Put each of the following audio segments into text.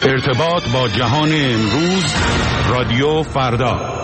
ارتباط با جهان امروز، رادیو فردا.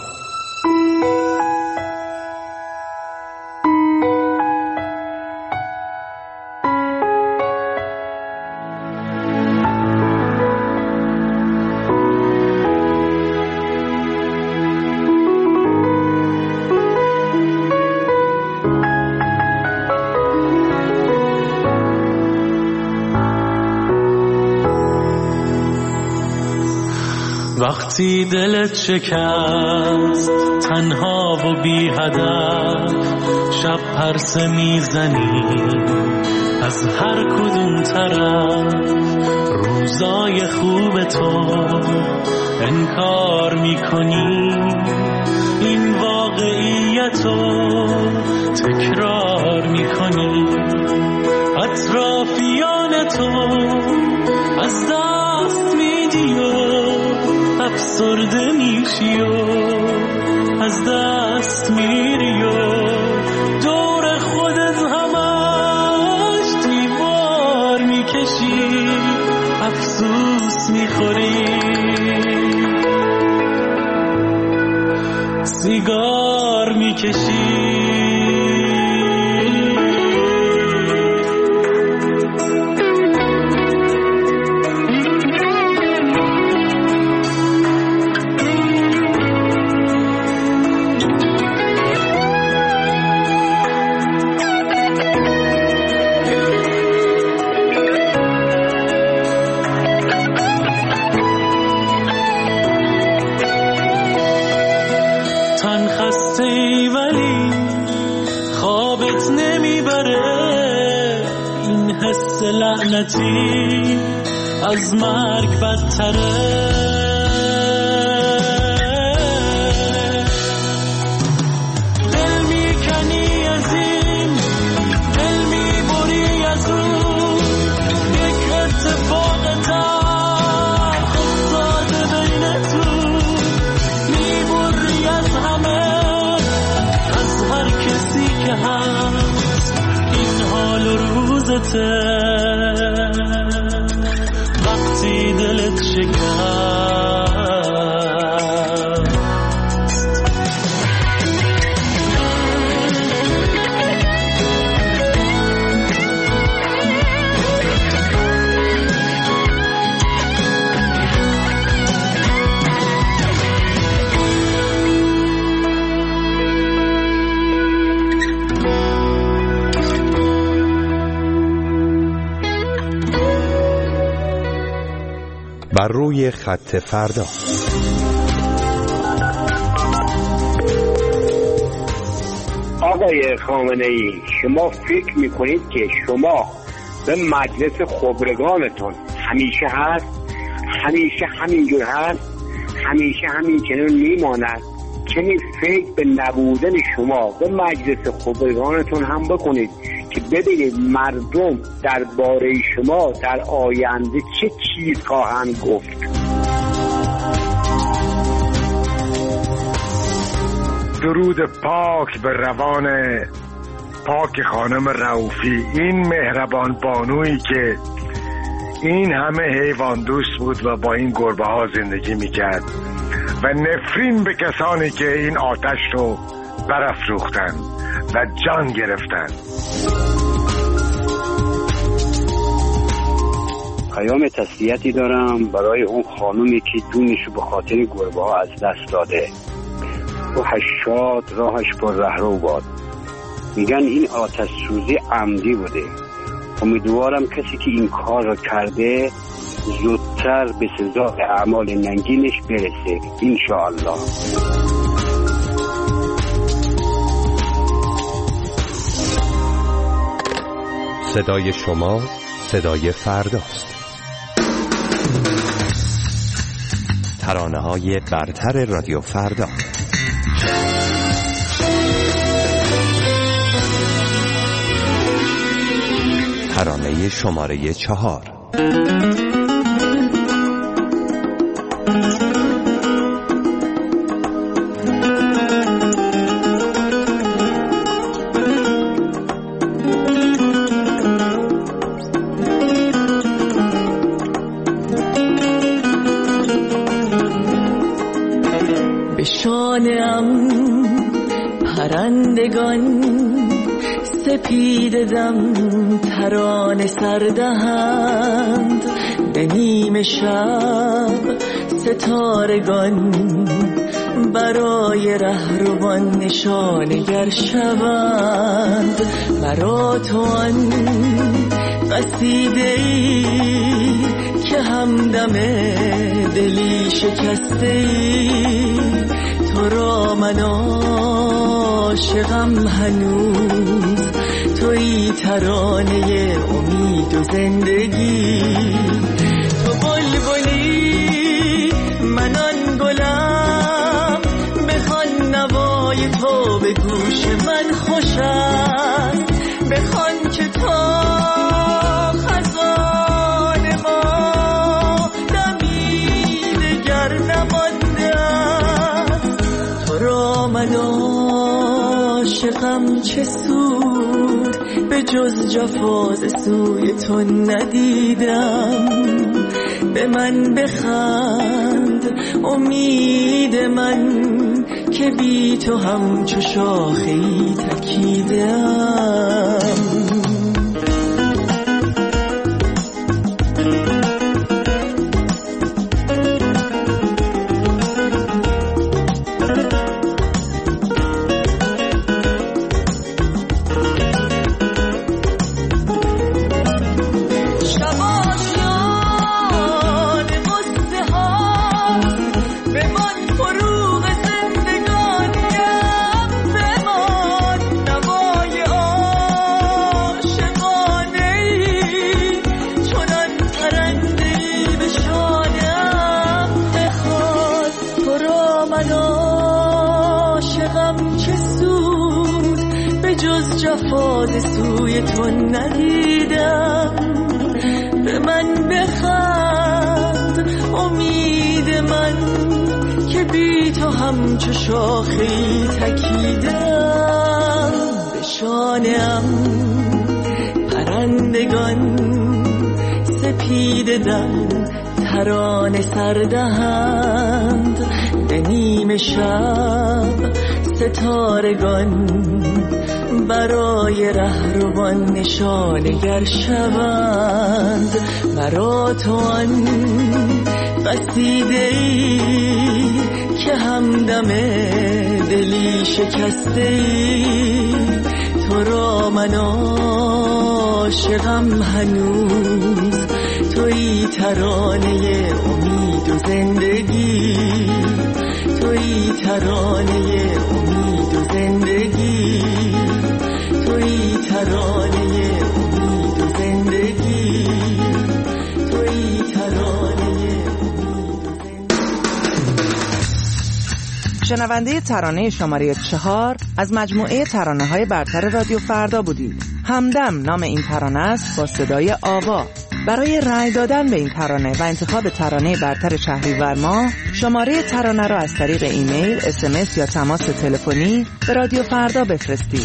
وقتی دلت شکست، تنها و بی هدف، شب پرسه میزنی از هر کدوم طرف، روزای خوب تو انکار میکنی، این واقعیتو تکرار میکنی، اطرافیان تو از دست میدی و افسرده میشی و از دست میری و دور خودت همش دیوار میکشی، افسوس میخوری، سیگار میکشی. لعنتی از مرگ بدتره، دل میکنی از این، دل میبری از اون، یک اتفاق تلخ افتاده بینتون، میبری از همه، از هر کسی که هست، این حال و روزته. وقتی دلت شکست، بر روی خط فردا. آقای خامنه‌ای، شما فکر میکنید که شما به مجلس خبرگانتون همیشه هست، همیشه همینجور هست، همیشه همین چنین میماند؟ چنین فکر به نبودن شما به مجلس خبرگانتون هم بکنید که ببینید مردم درباره شما در آینده چه چیز خواهند گفت. درود پاک به روان پاک خانم رؤوفی، این مهربان بانویی که این همه حیوان دوست بود و با این گربه ها زندگی میکرد و نفرین به کسانی که این آتش رو برافروختند و جان گرفتند. پیام تسلیتی دارم برای اون خانومی که جونشو به خاطر گربه ها از دست داده. روحش شاد، راهش پر رهرو باد. میگن این آتش سوزی عمدی بوده. امیدوارم کسی که این کار رو کرده زودتر به سزای اعمال ننگینش برسه انشاءالله. صدای شما صدای فرداست. ترانه‌های برتر رادیو فردا. ترانه شماره 4. شانه‌ام پرندگان سپید دم ترانه سردهند، به نیم شب ستارگان برای رهروان نشانگر شوند. مرا تو آن قصیده‌ای که همدم دلی شکسته‌ای، تو را من عاشقم هنوز، تویی ترانه امید و زندگی. تو بلبلی من آن گلم، بخوان نوای تو به گوش من خوش است، بخوان که تا خزان ما دمی دگر نمانده است. تو را من عاشقم چه سود، به جز جفا ز سوی تو ندیدم. به من بخند امید من که بی تو همچو شاخه‌ای تکیدم. سوی تو ندیدم. به من بخند امید من که بی تو همچو شاخه‌ای تکیدم. به شانه‌ام پرندگان سپید دم ترانه سردهند، به نیم شب ستارگان برای رهروان نشانگر شوند. مرا تو آن قصیده‌ای که همدم دلی شکسته‌ای، تو را من عاشقم هنوز، تویی ترانه امید و زندگی، تویی ترانه امید و زندگی، تویی ترانه امید و زندگی، تویی ترانه امید و زندگی. شنونده ترانه شماره 4 از مجموعه ترانه‌های برتر رادیو فردا بودید. همدم نام این ترانه است با صدای آوا. برای رأی دادن به این ترانه و انتخاب ترانه برتر شهریور ماه، شماره ترانه را از طریق ایمیل، SMS یا تماس تلفنی به رادیو فردا بفرستید.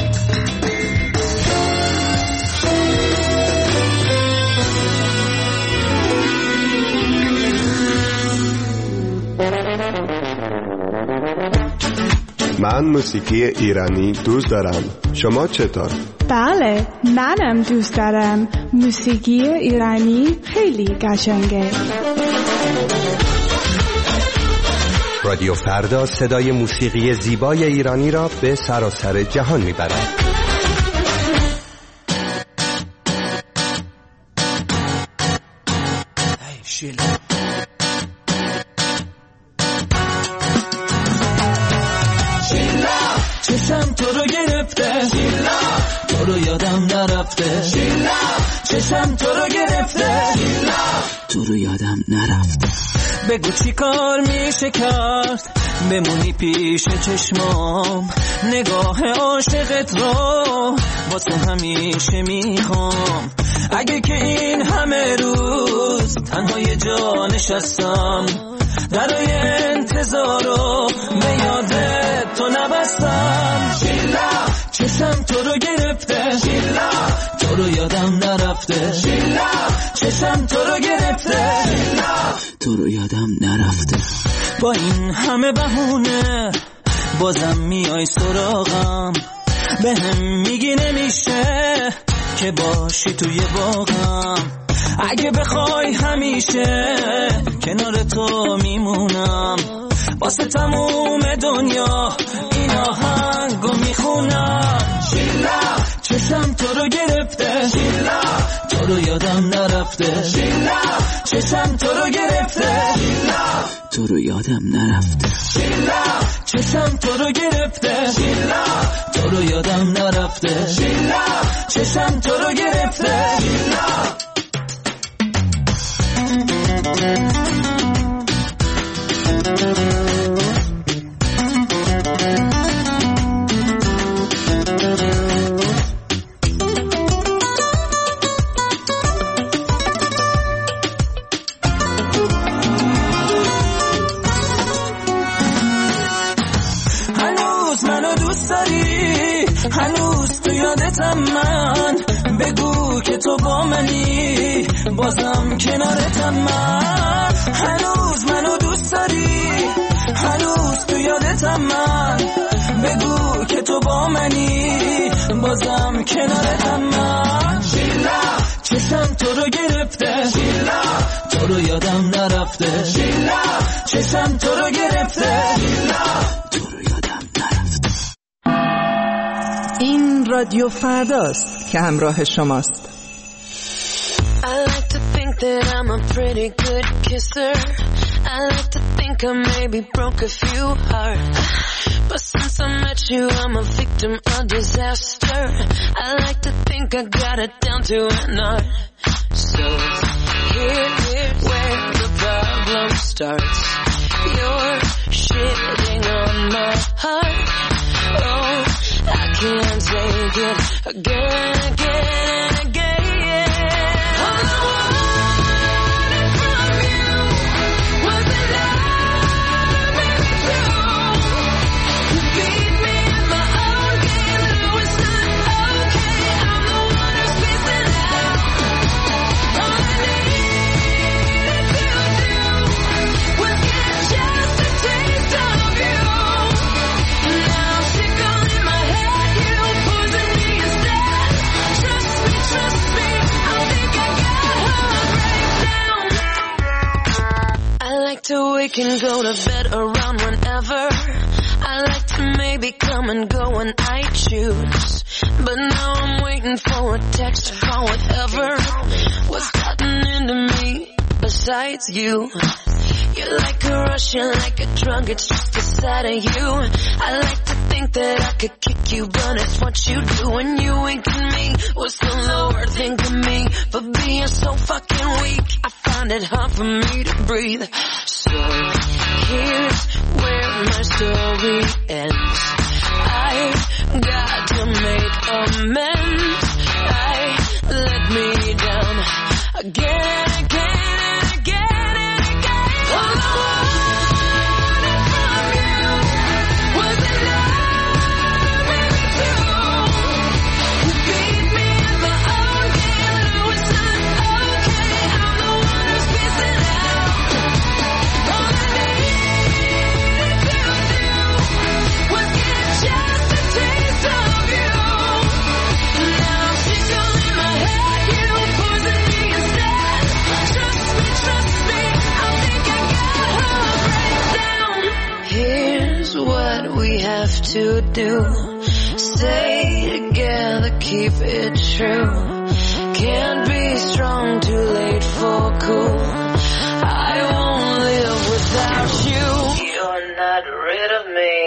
من موسیقی ایرانی دوست دارم. شما چطور؟ بله، منم دوست دارم. موسیقی ایرانی خیلی قشنگه. رادیو فردا صدای موسیقی زیبای ایرانی را به سراسر جهان میبرد. چشم تو رو گرفته، تو رو یادم نرفته. چشم تو رو گرفته، تو رو یادم نرفته. بگو چی کار میشه کرد بمونی پیش چشمام، نگاه عاشقت رو با تو همیشه میخوام. اگه که این همه روز تنها یه جا نشستم، درای انتظارو به یادت تو نبستم. چشم تو رو گرفته، تو رو یادم نرفته. چشم تو رو گرفته، تو رو یادم نرفته. با این همه بهونه بازم میای سراغم، به هم میگی نمیشه که باشی توی باغم. اگه بخوای همیشه کنار تو میمونم، واسه تموم دنیا این آهنگو میخونم. شیلا چشم تو رو گرفته، شیلا تو رو یادم نرفته، شیلا چشم تو رو گرفته، شیلا تو رو یادم نرفته، شیلا چشم تو رو گرفته، شیلا تو رو یادم نرفته، شیلا چشم تو رو گرفته، شیلا. هنوز منو دوست داری، هنوز تو یادتم من، بگو که تو با منی بازم کنارتم من. هنوز منو دوست داری، هنوز تو یادتم من، بگو که تو با منی بازم کنارتم من. شیلا چشم تو رو گرفته، شیلا تو رو یادم نرفته، شیلا چشم تو رو گرفته، شیلا تو رو یادم نرفته. این رادیو فرداست که همراه شماست. I like to think that I'm a pretty good kisser. I like to think I maybe broke a few hearts, but since I met you I'm a victim of disaster. I like to think I got it down to an art. So here's where the problem starts. You're shitting on my heart. Oh, I can't take it again, again and again. All I wanted from you was a love, maybe true. You beat me at my own game, now it's not okay. I'm the one who's missing out. All I needed to do was get just a taste of you. Now I'm sick all in my head, you poison me instead. Trust me, I think I got heart breakdown. I like to wake and go to bed around whenever. I like to maybe come and go when I choose, but now I'm waiting for a text or call, whatever. What's gotten into me besides you? You're like a rush, you're like a drug, it's just the sight of you. I like to think that I could kick you, but it's what you do when you wink at me. What's the Lord think of me for being so fucking weak? I find it hard for me to breathe. So here's where my story ends. I got to make amends. I let me down again, again, again and again. All I wanted from you was a love, maybe true. You beat me at my own game, now it's not okay. I'm the one who's missing out. All I needed to do was get just a taste of you. Now I'm sick all in my head, you poison me instead. Trust me, I think I got heart breakdown. Here's what we have to do. Stay together, keep it true. Can't be strong, too late for cool. I won't live without you. You're not rid of me.